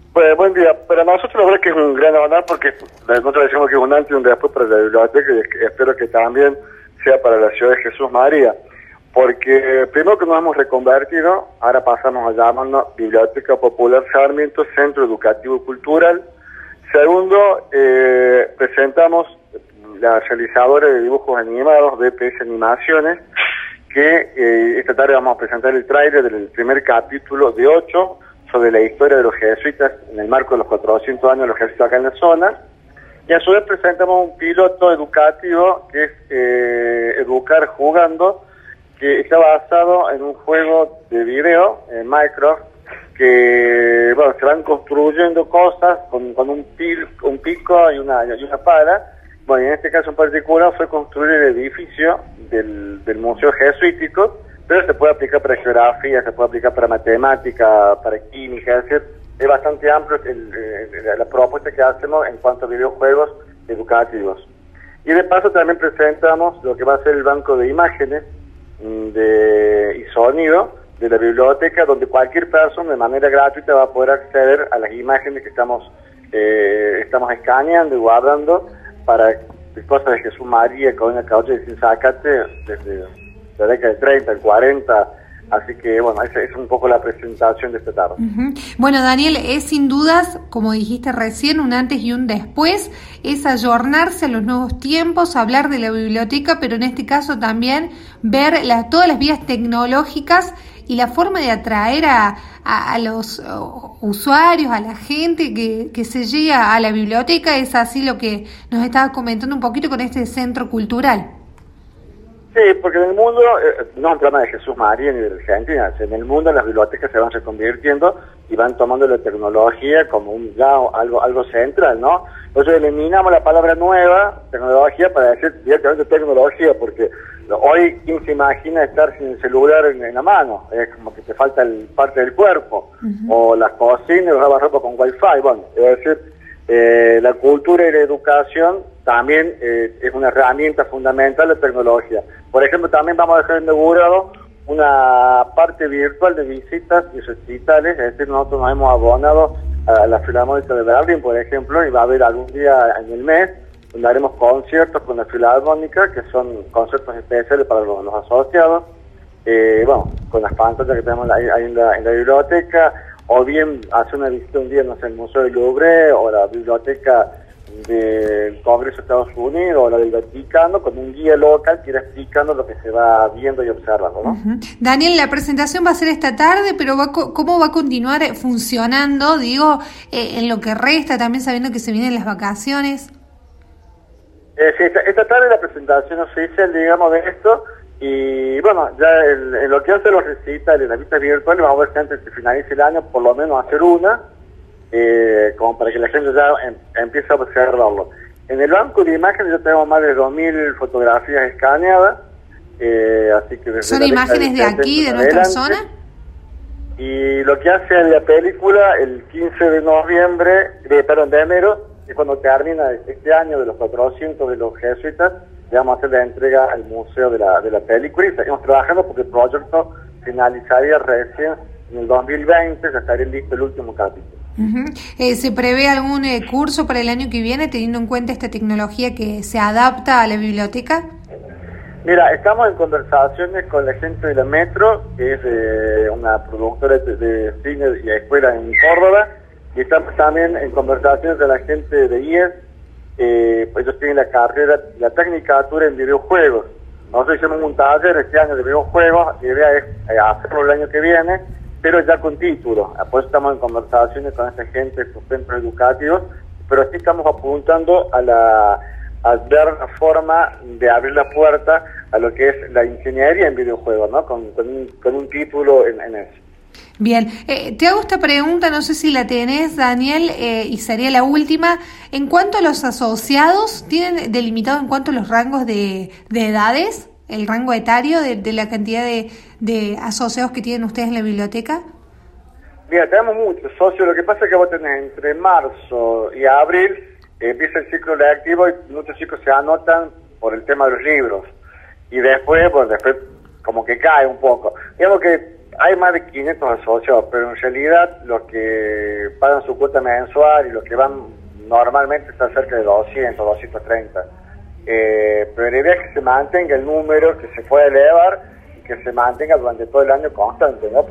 Pues buen día. Para nosotros la verdad que es un gran honor porque nosotros decimos que es un antes y un después para la biblioteca y espero que también sea para la ciudad de Jesús María. Porque primero que nos hemos reconvertido, ahora pasamos a llamarnos Biblioteca Popular Sarmiento, Centro Educativo y Cultural. Segundo, presentamos la realizadora de dibujos animados, BPS Animaciones, que esta tarde vamos a presentar el tráiler del primer capítulo de 8 sobre la historia de los jesuitas en el marco de los 400 años de los jesuitas acá en la zona. Y a su vez presentamos un piloto educativo que es Educar Jugando, que está basado en un juego de video en Minecraft, que bueno, se van construyendo cosas con un pico y una pala. Bueno, en este caso en particular fue construir el edificio del Museo Jesuítico, pero se puede aplicar para geografía, se puede aplicar para matemática, para química, es decir, es bastante amplio la propuesta que hacemos en cuanto a videojuegos educativos. Y de paso también presentamos lo que va a ser el banco de imágenes y sonido de la biblioteca, donde cualquier persona de manera gratuita va a poder acceder a las imágenes que estamos escaneando y guardando para cosas de Jesús María, con una caucha de Sinzacate desde la década del 30, el 40, así que bueno, esa es un poco la presentación de esta tarde. Uh-huh. Bueno, Daniel, es sin dudas, como dijiste recién, un antes y un después, es ayornarse a los nuevos tiempos, hablar de la biblioteca, pero en este caso también ver todas las vías tecnológicas y la forma de atraer a los usuarios, a la gente que se llega a la biblioteca. Es así lo que nos estaba comentando un poquito con este centro cultural. Sí, porque en el mundo, no es un problema de Jesús María ni de Argentina, en el mundo las bibliotecas se van reconvirtiendo y van tomando la tecnología como algo central, ¿no? Entonces eliminamos la palabra nueva, tecnología, para decir directamente tecnología, porque hoy, ¿quién se imagina estar sin el celular en la mano? Es como que te falta parte del cuerpo, uh-huh. O las cocinas, los lavarropa con wifi, bueno, es decir, la cultura y la educación también es una herramienta fundamental de tecnología. Por ejemplo, también vamos a dejar inaugurado una parte virtual de visitas y recitales, es decir, nosotros nos hemos abonado a la Filarmónica de Berlín, por ejemplo, y va a haber algún día en el mes donde haremos conciertos con la Filarmónica, que son conciertos especiales para los asociados, bueno, con las pantallas que tenemos ahí en la biblioteca, o bien hacer una visita un día, no sé, el Museo del Louvre, o la biblioteca del Congreso de Estados Unidos o la del Vaticano, con un guía local que irá explicando lo que se va viendo y observando, ¿no? Uh-huh. Daniel, la presentación va a ser esta tarde, pero ¿cómo va a continuar funcionando, digo, en lo que resta, también sabiendo que se vienen las vacaciones? Sí, esta tarde la presentación oficial, digamos, de esto, y bueno, ya en lo que hace los recitales, las vistas virtuales, vamos a ver si antes de finalice el año, por lo menos hacer una, como para que la gente ya empiece a observarlo. En el banco de imágenes ya tenemos más de 2.000 fotografías escaneadas, así que desde ¿son imágenes de aquí, de nuestra zona? Y lo que hace en la película, el 15 de enero, es cuando termina este año de los 400 de los jesuitas, le vamos a hacer la entrega al museo de la película, y seguimos trabajando porque el proyecto finalizaría recién en el 2020, ya estaría listo el último capítulo. Uh-huh. ¿Se prevé algún curso para el año que viene, teniendo en cuenta esta tecnología que se adapta a la biblioteca? Mira, estamos en conversaciones con la gente de la Metro, que es una productora de cine y escuela en Córdoba, y estamos también en conversaciones con la gente de IES, pues ellos tienen la carrera, la tecnicatura en videojuegos. Nosotros hicimos un taller este año de videojuegos, la idea es hacerlo el año que viene, pero ya con título. Pues estamos en conversaciones con esa gente, estos centros educativos, pero sí estamos apuntando a ver la forma de abrir la puerta a lo que es la ingeniería en videojuegos, ¿no? Con un título en eso. Bien, te hago esta pregunta, no sé si la tenés, Daniel, y sería la última. En cuanto a los asociados, ¿tienen delimitado en cuanto a los rangos de edades? ¿El rango etario de la cantidad de asociados que tienen ustedes en la biblioteca? Mira, tenemos muchos socios. Lo que pasa es que vos tenés entre marzo y abril, empieza el ciclo lectivo y muchos chicos se anotan por el tema de los libros. Y después como que cae un poco. Digamos que hay más de 500 asociados, pero en realidad los que pagan su cuota mensual y los que van normalmente están cerca de 200, 230. Pero la idea es que se mantenga el número, que se pueda elevar y que se mantenga durante todo el año constante, ¿no?